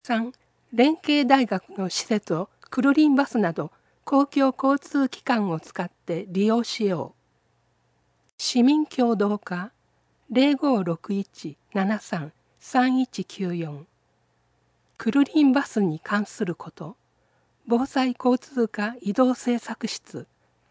3. 連携大学の施設をクルリンバスなど公共交通機関を使って利用しよう。市民協働課 0561-73-3194 クルリンバスに関すること、防災交通課移動政策室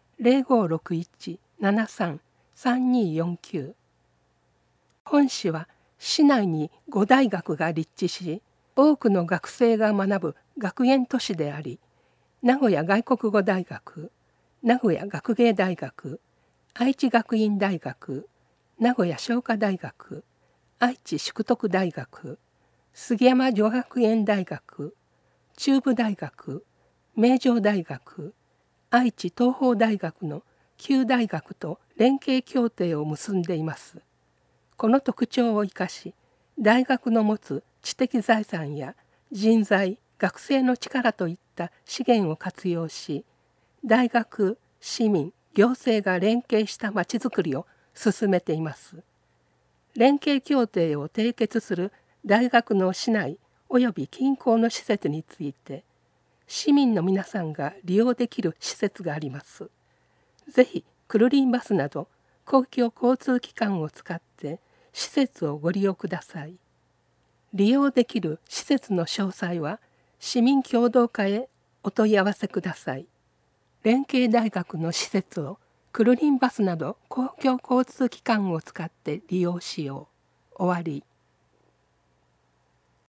0561-73-3249。本市は市内に5大学が立地し、多くの学生が学ぶ学園都市であり、名古屋外国語大学、名古屋学芸大学、愛知学院大学、名古屋商科大学、愛知淑徳大学、杉山女学園大学、中部大学、名城大学、愛知東邦大学の9大学と連携協定を結んでいます。この特徴を生かし、大学の持つ知的財産や人材、学生の力といった資源を活用し、大学、市民、行政が連携したまちづくりを進めています。連携協定を締結する大学の市内及び近郊の施設について、市民の皆さんが利用できる施設があります。ぜひクルリンバスなど公共交通機関を使って施設をご利用ください。利用できる施設の詳細は市民協働課へお問い合わせください。連携大学の施設をクルリンバスなど公共交通機関を使って利用しよう。終わり。